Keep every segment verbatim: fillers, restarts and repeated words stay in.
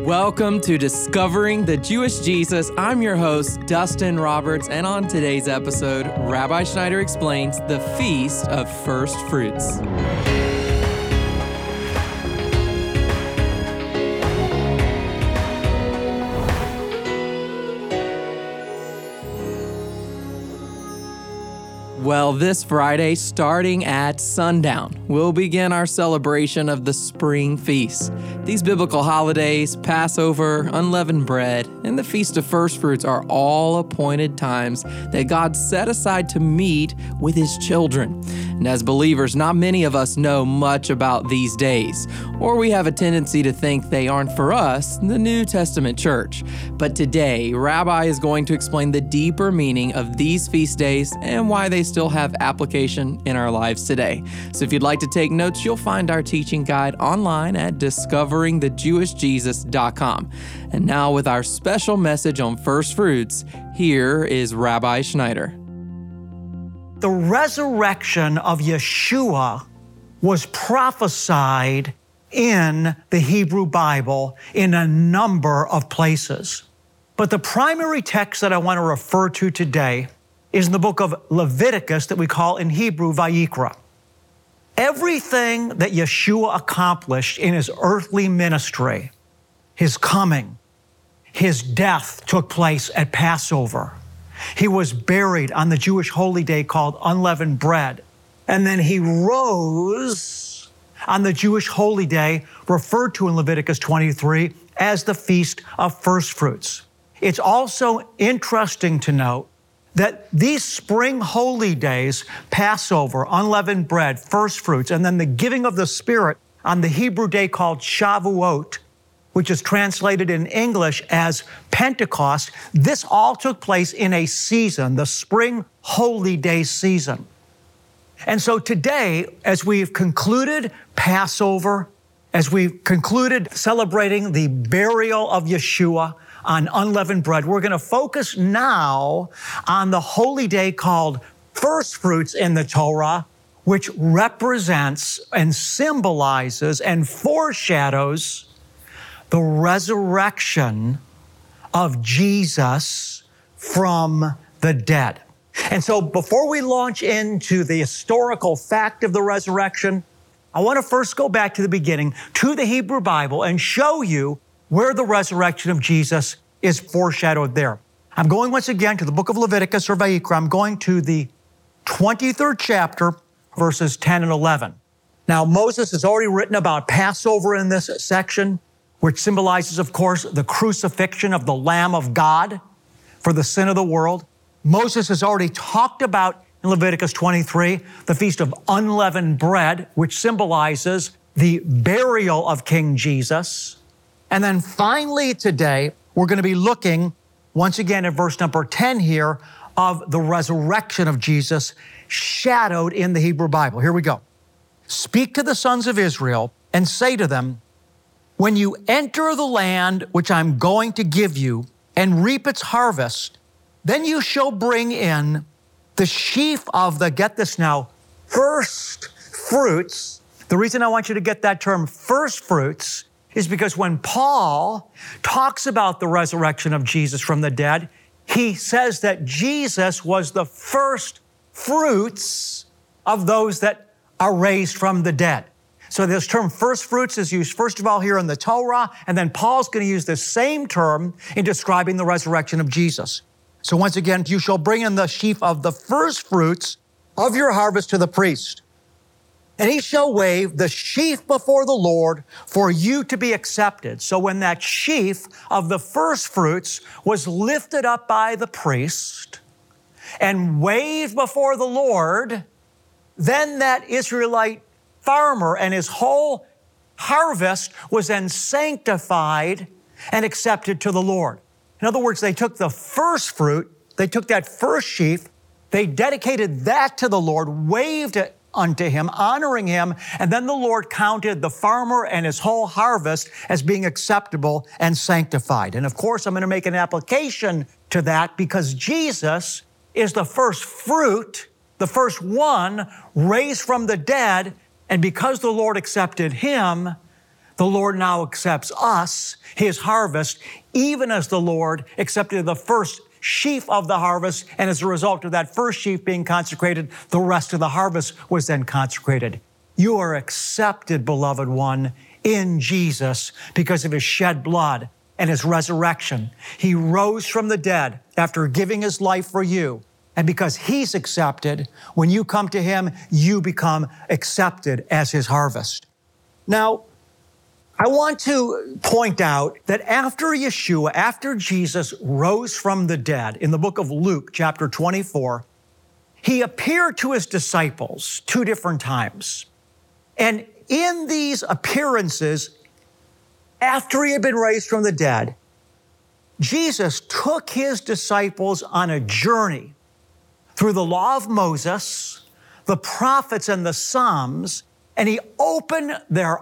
Welcome to Discovering the Jewish Jesus. I'm your host, Dustin Roberts, and on today's episode, Rabbi Schneider explains the Feast of First Fruits. Well, this Friday, starting at sundown, we'll begin our celebration of the spring feast. These biblical holidays, Passover, unleavened bread, and the Feast of First Fruits are all appointed times that God set aside to meet with His children. And as believers, not many of us know much about these days, or we have a tendency to think they aren't for us, the New Testament church. But today, Rabbi is going to explain the deeper meaning of these feast days and why they still have application in our lives today. So if you'd like to take notes, you'll find our teaching guide online at discovering the jewish jesus dot com. And now with our special message on first fruits, here is Rabbi Schneider. The resurrection of Yeshua was prophesied in the Hebrew Bible in a number of places. But the primary text that I want to refer to today is in the book of Leviticus that we call in Hebrew Vayikra. Everything that Yeshua accomplished in his earthly ministry, his coming, his death took place at Passover. He was buried on the Jewish holy day called unleavened bread. And then he rose on the Jewish holy day referred to in Leviticus twenty-three as the Feast of First Fruits. It's also interesting to note that these spring holy days, Passover, unleavened bread, first fruits, and then the giving of the Spirit on the Hebrew day called Shavuot, which is translated in English as Pentecost, this all took place in a season, the spring holy day season. And so today, as we've concluded Passover, as we've concluded celebrating the burial of Yeshua on unleavened bread, we're going to focus now on the holy day called First Fruits in the Torah, which represents and symbolizes and foreshadows the resurrection of Jesus from the dead. And so before we launch into the historical fact of the resurrection, I want to first go back to the beginning, to the Hebrew Bible, and show you where the resurrection of Jesus is foreshadowed there. I'm going once again to the book of Leviticus or Vayikra. I'm going to the twenty-third chapter, verses ten and eleven. Now, Moses has already written about Passover in this section, which symbolizes, of course, the crucifixion of the Lamb of God for the sin of the world. Moses has already talked about in Leviticus twenty-three, the Feast of Unleavened Bread, which symbolizes the burial of King Jesus. And then finally today, we're going to be looking once again at verse number ten here of the resurrection of Jesus shadowed in the Hebrew Bible. Here we go. Speak to the sons of Israel and say to them, when you enter the land which I'm going to give you and reap its harvest, then you shall bring in the sheaf of the, get this now, first fruits. The reason I want you to get that term first fruits is because when Paul talks about the resurrection of Jesus from the dead, he says that Jesus was the first fruits of those that are raised from the dead. So this term first fruits is used first of all here in the Torah, and then Paul's going to use the same term in describing the resurrection of Jesus. So once again, you shall bring in the sheaf of the first fruits of your harvest to the priest. And he shall wave the sheaf before the Lord for you to be accepted. So when that sheaf of the first fruits was lifted up by the priest and waved before the Lord, then that Israelite farmer and his whole harvest was then sanctified and accepted to the Lord. In other words, they took the first fruit, they took that first sheaf, they dedicated that to the Lord, waved it unto him, honoring him, and then the Lord counted the farmer and his whole harvest as being acceptable and sanctified. And of course, I'm going to make an application to that because Jesus is the first fruit, the first one raised from the dead, and because the Lord accepted him, the Lord now accepts us, his harvest, even as the Lord accepted the first sheaf of the harvest. And as a result of that first sheaf being consecrated, the rest of the harvest was then consecrated. You are accepted, beloved one, in Jesus because of his shed blood and his resurrection. He rose from the dead after giving his life for you. And because he's accepted, when you come to him, you become accepted as his harvest. Now, I want to point out that after Yeshua, after Jesus rose from the dead, in the book of Luke, chapter twenty-four, he appeared to his disciples two different times. And in these appearances, after he had been raised from the dead, Jesus took his disciples on a journey through the law of Moses, the prophets, and the Psalms, and he opened their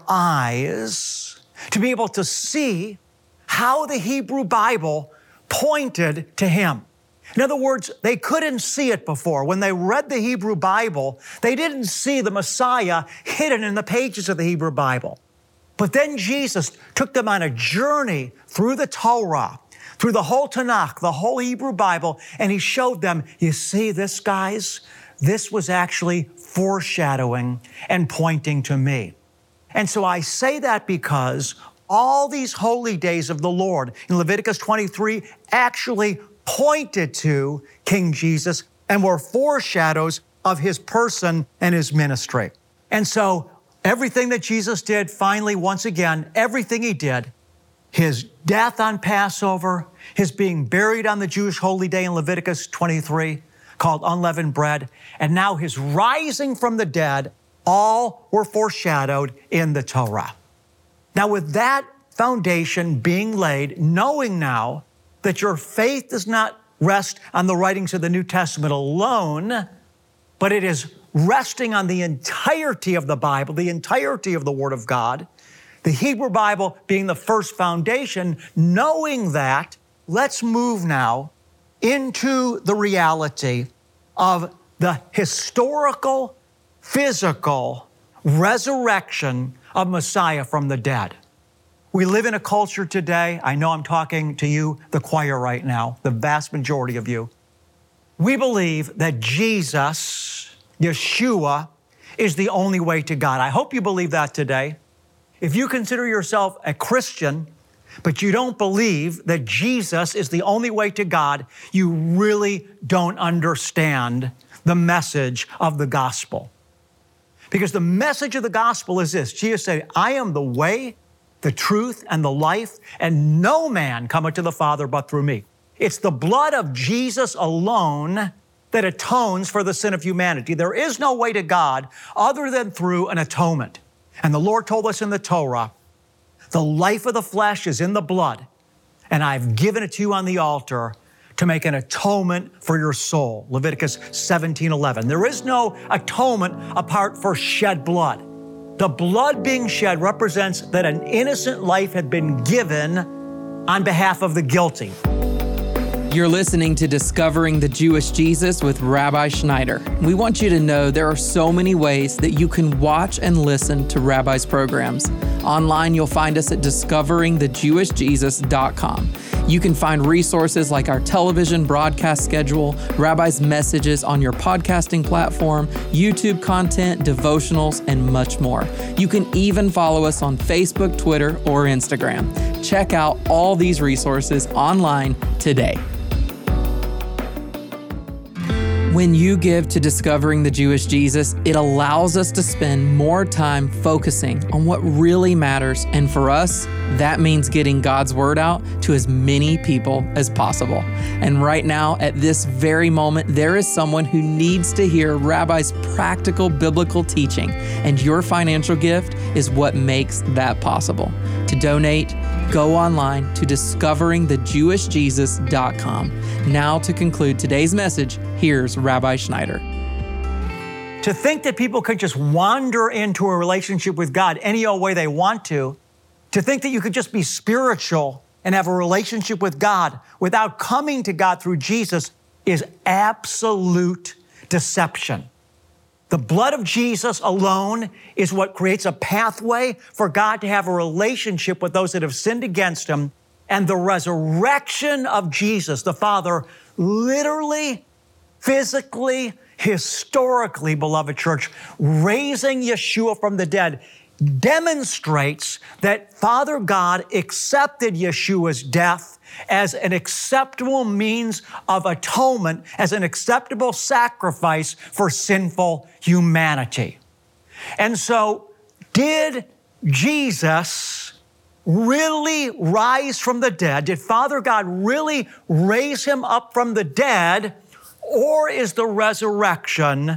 eyes to be able to see how the Hebrew Bible pointed to him. In other words, they couldn't see it before. When they read the Hebrew Bible, they didn't see the Messiah hidden in the pages of the Hebrew Bible. But then Jesus took them on a journey through the Torah, through the whole Tanakh, the whole Hebrew Bible, and he showed them, you see this, guys? This was actually foreshadowing and pointing to me. And so I say that because all these holy days of the Lord in Leviticus twenty-three actually pointed to King Jesus and were foreshadows of his person and his ministry. And so everything that Jesus did, finally, once again, everything he did, his death on Passover, his being buried on the Jewish holy day in Leviticus twenty-three, called unleavened bread, and now his rising from the dead, all were foreshadowed in the Torah. Now, with that foundation being laid, knowing now that your faith does not rest on the writings of the New Testament alone, but it is resting on the entirety of the Bible, the entirety of the Word of God, the Hebrew Bible being the first foundation, knowing that, let's move now into the reality of the historical, physical resurrection of Messiah from the dead. We live in a culture today, I know I'm talking to you, the choir right now, the vast majority of you. We believe that Jesus, Yeshua, is the only way to God. I hope you believe that today. If you consider yourself a Christian, but you don't believe that Jesus is the only way to God, you really don't understand the message of the gospel. Because the message of the gospel is this. Jesus said, I am the way, the truth, and the life, and no man cometh to the Father but through me. It's the blood of Jesus alone that atones for the sin of humanity. There is no way to God other than through an atonement. And the Lord told us in the Torah, the life of the flesh is in the blood, and I've given it to you on the altar to make an atonement for your soul. Leviticus seventeen eleven. There is no atonement apart from shed blood. The blood being shed represents that an innocent life had been given on behalf of the guilty. You're listening to Discovering the Jewish Jesus with Rabbi Schneider. We want you to know there are so many ways that you can watch and listen to Rabbi's programs. Online, you'll find us at discovering the jewish jesus dot com. You can find resources like our television broadcast schedule, Rabbi's messages on your podcasting platform, YouTube content, devotionals, and much more. You can even follow us on Facebook, Twitter, or Instagram. Check out all these resources online today. When you give to Discovering the Jewish Jesus, it allows us to spend more time focusing on what really matters. And for us, that means getting God's word out to as many people as possible. And right now, at this very moment, there is someone who needs to hear Rabbi's practical biblical teaching. And your financial gift is what makes that possible. To donate, go online to discovering the jewish jesus dot com. Now to conclude today's message, here's Rabbi Schneider. To think that people could just wander into a relationship with God any old way they want to, to think that you could just be spiritual and have a relationship with God without coming to God through Jesus is absolute deception. The blood of Jesus alone is what creates a pathway for God to have a relationship with those that have sinned against him. And the resurrection of Jesus, the Father, literally, physically, historically, beloved church, raising Yeshua from the dead demonstrates that Father God accepted Yeshua's death as an acceptable means of atonement, as an acceptable sacrifice for sinful humanity. And so, did Jesus really rise from the dead? Did Father God really raise him up from the dead? Or is the resurrection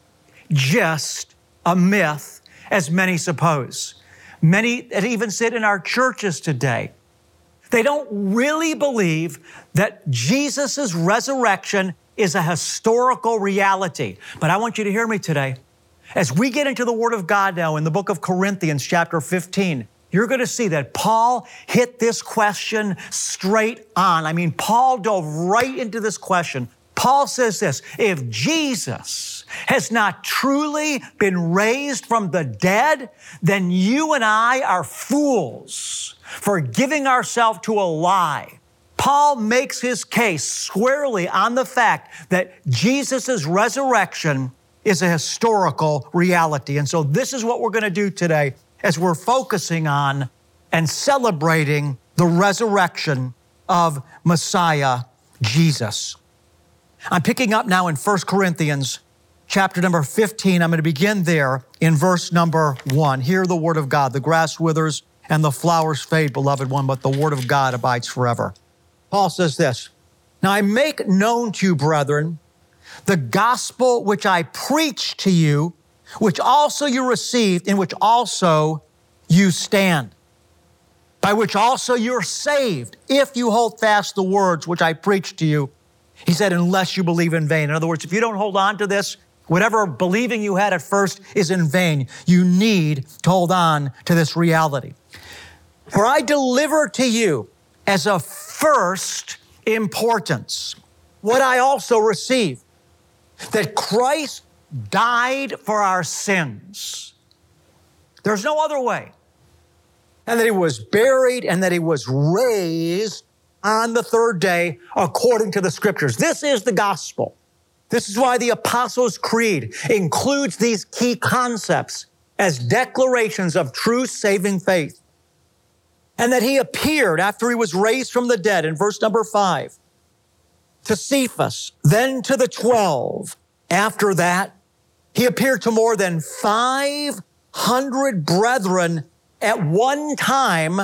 just a myth, as many suppose? Many that even sit in our churches today, they don't really believe that Jesus' resurrection is a historical reality. But I want you to hear me today. As we get into the Word of God now in the book of Corinthians, chapter fifteen, you're going to see that Paul hit this question straight on. I mean, Paul dove right into this question. Paul says this, if Jesus has not truly been raised from the dead, then you and I are fools for giving ourselves to a lie. Paul makes his case squarely on the fact that Jesus' resurrection is a historical reality. And so this is what we're going to do today as we're focusing on and celebrating the resurrection of Messiah Jesus. I'm picking up now in First Corinthians chapter number fifteen. I'm going to begin there in verse number one. Hear the word of God. The grass withers and the flowers fade, beloved one, but the word of God abides forever. Paul says this, now I make known to you, brethren, the gospel which I preached to you, which also you received, in which also you stand, by which also you're saved, if you hold fast the words which I preached to you. He said, unless you believe in vain. In other words, if you don't hold on to this, whatever believing you had at first is in vain. You need to hold on to this reality. For I deliver to you as of first importance what I also received, that Christ died for our sins. There's no other way. And that he was buried and that he was raised on the third day according to the scriptures. This is the gospel. This is why the Apostles' Creed includes these key concepts as declarations of true saving faith. And that he appeared after he was raised from the dead in verse number five to Cephas, then to the twelve. After that, he appeared to more than five hundred brethren at one time,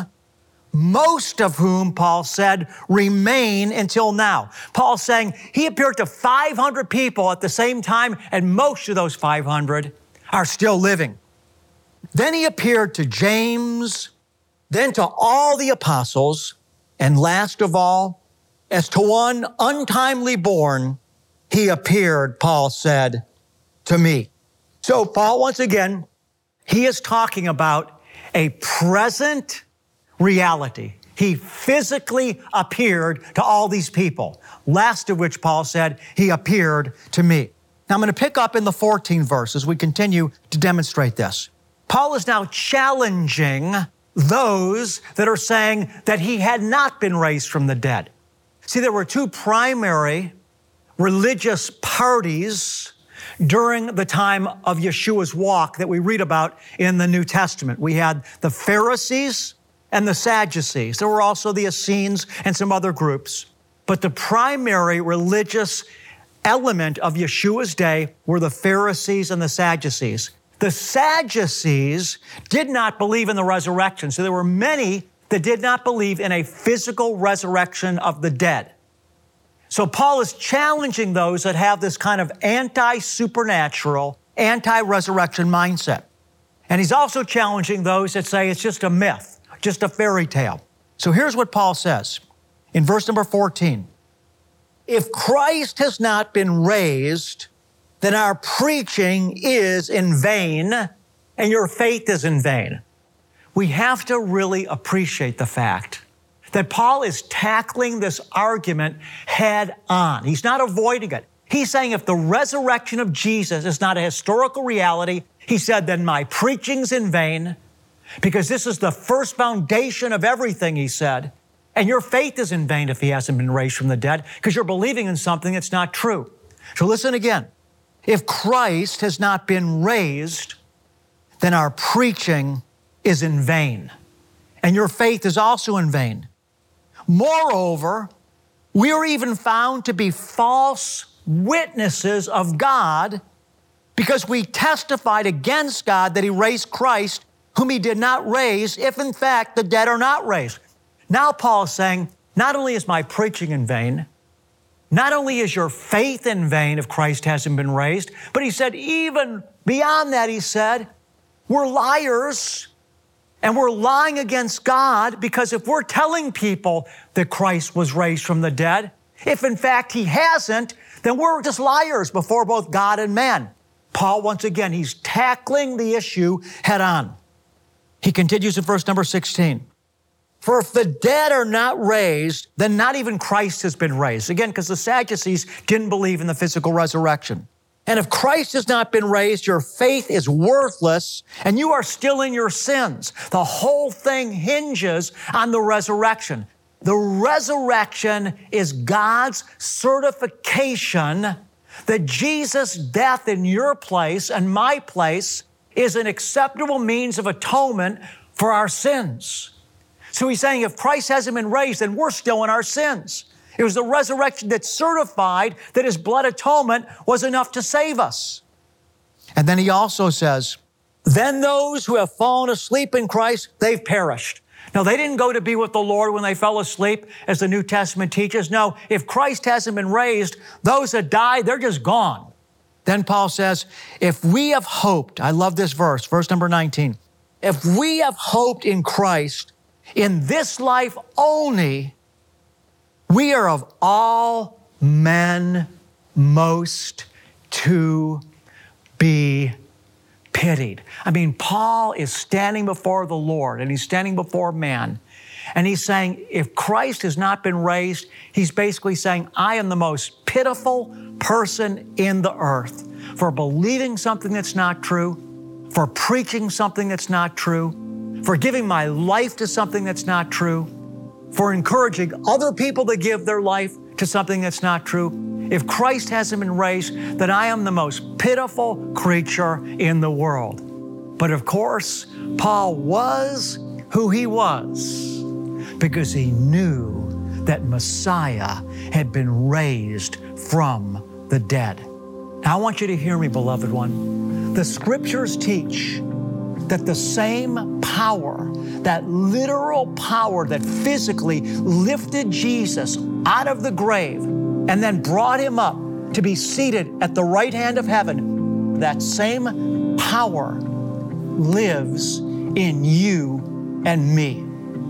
most of whom, Paul said, remain until now. Paul's saying he appeared to five hundred people at the same time, and most of those five hundred are still living. Then he appeared to James, then to all the apostles, and last of all, as to one untimely born, he appeared, Paul said, to me. So Paul, once again, he is talking about a present reality. He physically appeared to all these people, last of which Paul said, he appeared to me. Now I'm going to pick up in the fourteenth verse as we continue to demonstrate this. Paul is now challenging those that are saying that he had not been raised from the dead. See, there were two primary religious parties during the time of Yeshua's walk that we read about in the New Testament. We had the Pharisees and the Sadducees. There were also the Essenes and some other groups. But the primary religious element of Yeshua's day were the Pharisees and the Sadducees. The Sadducees did not believe in the resurrection. So there were many that did not believe in a physical resurrection of the dead. So Paul is challenging those that have this kind of anti-supernatural, anti-resurrection mindset. And he's also challenging those that say it's just a myth, just a fairy tale. So here's what Paul says in verse number fourteen. If Christ has not been raised, then our preaching is in vain and your faith is in vain. We have to really appreciate the fact that Paul is tackling this argument head on. He's not avoiding it. He's saying if the resurrection of Jesus is not a historical reality, he said, then my preaching's in vain, because this is the first foundation of everything, he said. And your faith is in vain if he hasn't been raised from the dead, because you're believing in something that's not true. So listen again. If Christ has not been raised, then our preaching is in vain, and your faith is also in vain. Moreover, we are even found to be false witnesses of God, because we testified against God that he raised Christ, whom he did not raise, if in fact the dead are not raised. Now Paul is saying, not only is my preaching in vain, not only is your faith in vain if Christ hasn't been raised, but he said, even beyond that, he said, we're liars and we're lying against God, because if we're telling people that Christ was raised from the dead, if in fact he hasn't, then we're just liars before both God and man. Paul, once again, he's tackling the issue head on. He continues in verse number sixteen. For if the dead are not raised, then not even Christ has been raised. Again, because the Sadducees didn't believe in the physical resurrection. And if Christ has not been raised, your faith is worthless, and you are still in your sins. The whole thing hinges on the resurrection. The resurrection is God's certification that Jesus' death in your place and my place is an acceptable means of atonement for our sins. So he's saying if Christ hasn't been raised, then we're still in our sins. It was the resurrection that certified that his blood atonement was enough to save us. And then he also says, then those who have fallen asleep in Christ, they've perished. Now, they didn't go to be with the Lord when they fell asleep, as the New Testament teaches. No, if Christ hasn't been raised, those that die, they're just gone. Then Paul says, if we have hoped, I love this verse, verse number nineteen, if we have hoped in Christ in this life only, we are of all men most to be pitied. I mean, Paul is standing before the Lord and he's standing before man. And he's saying, if Christ has not been raised, he's basically saying, I am the most pitiful person in the earth for believing something that's not true, for preaching something that's not true, for giving my life to something that's not true, for encouraging other people to give their life to something that's not true. If Christ hasn't been raised, then I am the most pitiful creature in the world. But of course, Paul was who he was because he knew that Messiah had been raised from the dead. Now, I want you to hear me, beloved one. The scriptures teach that the same power, that literal power that physically lifted Jesus out of the grave and then brought him up to be seated at the right hand of heaven, that same power lives in you and me.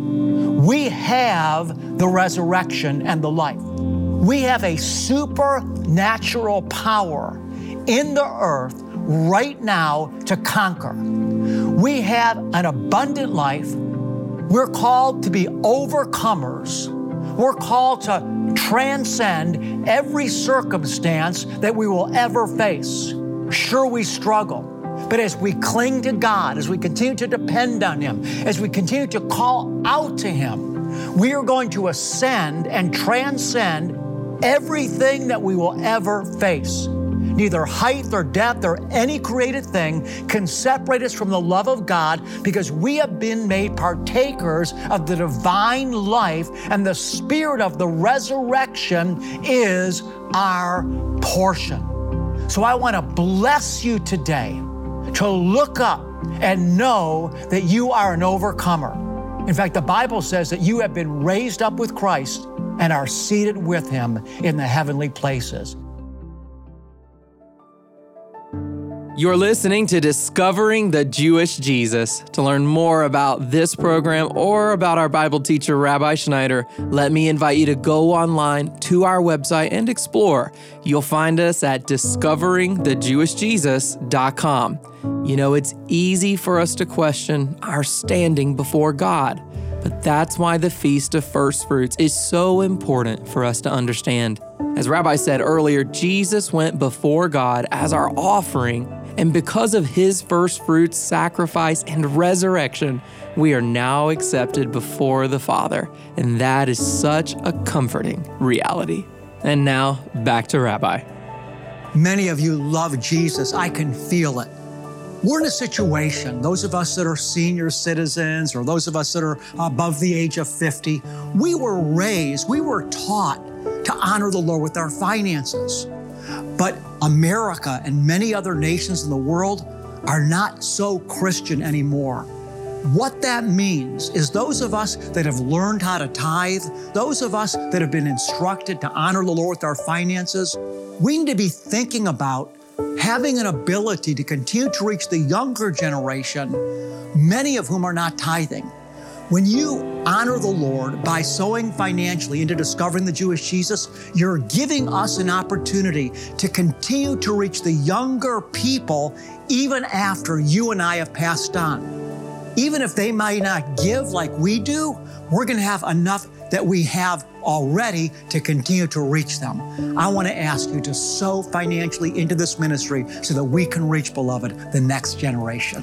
We have the resurrection and the life. We have a supernatural power in the earth right now to conquer. We have an abundant life. We're called to be overcomers. We're called to transcend every circumstance that we will ever face. Sure, we struggle, but as we cling to God, as we continue to depend on Him, as we continue to call out to Him, we are going to ascend and transcend everything that we will ever face. Neither height or depth or any created thing can separate us from the love of God, because we have been made partakers of the divine life, and the spirit of the resurrection is our portion. So I want to bless you today to look up and know that you are an overcomer. In fact, the Bible says that you have been raised up with Christ and are seated with Him in the heavenly places. You're listening to Discovering the Jewish Jesus. To learn more about this program or about our Bible teacher, Rabbi Schneider, let me invite you to go online to our website and explore. You'll find us at discovering the jewish jesus dot com. You know, it's easy for us to question our standing before God. But that's why the Feast of First Fruits is so important for us to understand. As Rabbi said earlier, Jesus went before God as our offering, and because of his first fruits, sacrifice, and resurrection, we are now accepted before the Father. And that is such a comforting reality. And now, back to Rabbi. Many of you love Jesus. I can feel it. We're in a situation, those of us that are senior citizens or those of us that are above the age of fifty, we were raised, we were taught to honor the Lord with our finances. But America and many other nations in the world are not so Christian anymore. What that means is those of us that have learned how to tithe, those of us that have been instructed to honor the Lord with our finances, we need to be thinking about having an ability to continue to reach the younger generation, many of whom are not tithing. When you honor the Lord by sowing financially into discovering the Jewish Jesus, you're giving us an opportunity to continue to reach the younger people even after you and I have passed on. Even if they might not give like we do, we're going to have enough that we have already to continue to reach them. I want to ask you to sow financially into this ministry so that we can reach, beloved, the next generation.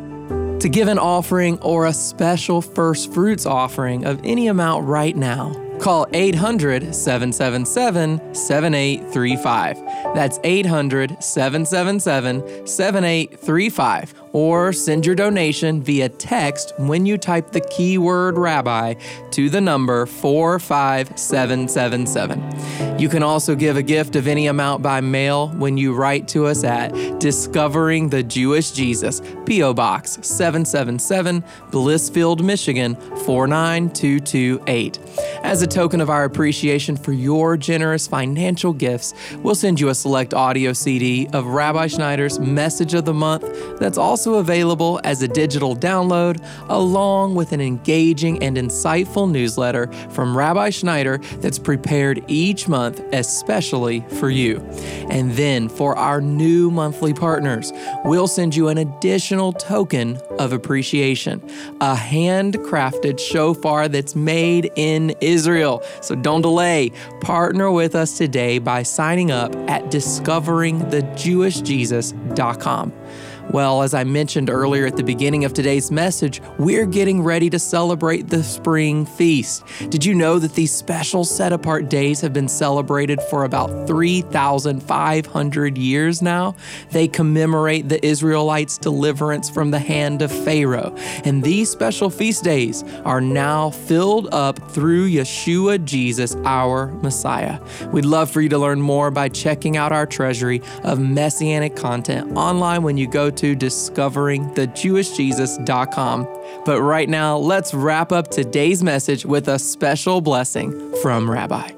To give an offering or a special first fruits offering of any amount right now, call eight hundred, seven seven seven, seven eight three five. That's eight hundred, seven seven seven, seven eight three five. Or send your donation via text when you type the keyword Rabbi to the number four five seven seven seven. You can also give a gift of any amount by mail when you write to us at Discovering the Jewish Jesus, P O Box seven seven seven, Blissfield, Michigan four nine two two eight. As a token of our appreciation for your generous financial gifts, we'll send you a select audio C D of Rabbi Schneider's Message of the Month that's also available as a digital download, along with an engaging and insightful newsletter from Rabbi Schneider that's prepared each month especially for you. And then for our new monthly partners, we'll send you an additional token of appreciation, a handcrafted shofar that's made in Israel. So don't delay. Partner with us today by signing up at discovering the jewish jesus dot com. Well, as I mentioned earlier at the beginning of today's message, we're getting ready to celebrate the Spring Feast. Did you know that these special set-apart days have been celebrated for about three thousand five hundred years now? They commemorate the Israelites' deliverance from the hand of Pharaoh. And these special feast days are now filled up through Yeshua Jesus, our Messiah. We'd love for you to learn more by checking out our treasury of messianic content online when you go to discovering the jewish jesus dot com. But right now, let's wrap up today's message with a special blessing from Rabbi.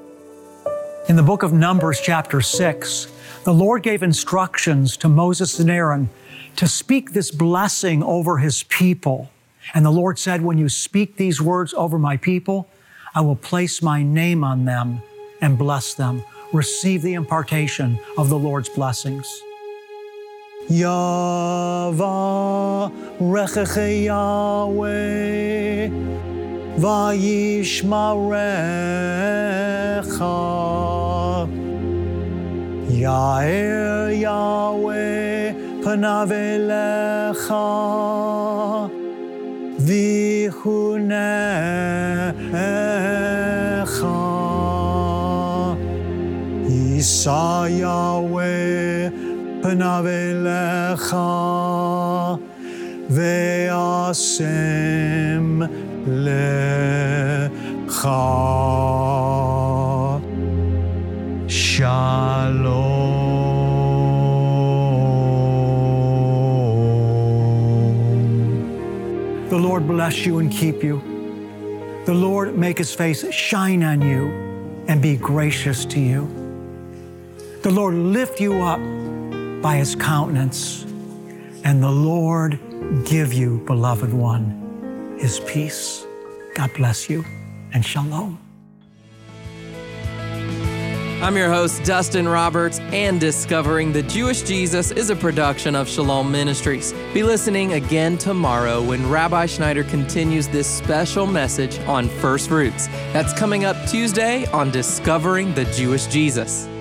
In the book of Numbers, chapter six, the Lord gave instructions to Moses and Aaron to speak this blessing over his people. And the Lord said, when you speak these words over my people, I will place my name on them and bless them. Receive the impartation of the Lord's blessings. Yavarechecha Yahweh vayishmarecha. Ya'er Yahweh panav elecha vichunecha. Yisa Yahweh panav elecha ve'asem lecha. Shalom. The Lord bless you and keep you. The Lord make his face shine on you and be gracious to you. The Lord lift you up by his countenance, and the Lord give you, beloved one, his peace. God bless you, and shalom. I'm your host, Dustin Roberts. And Discovering the Jewish Jesus is a production of Shalom Ministries. Be listening again tomorrow when Rabbi Schneider continues this special message on first fruits. That's coming up Tuesday on Discovering the Jewish Jesus.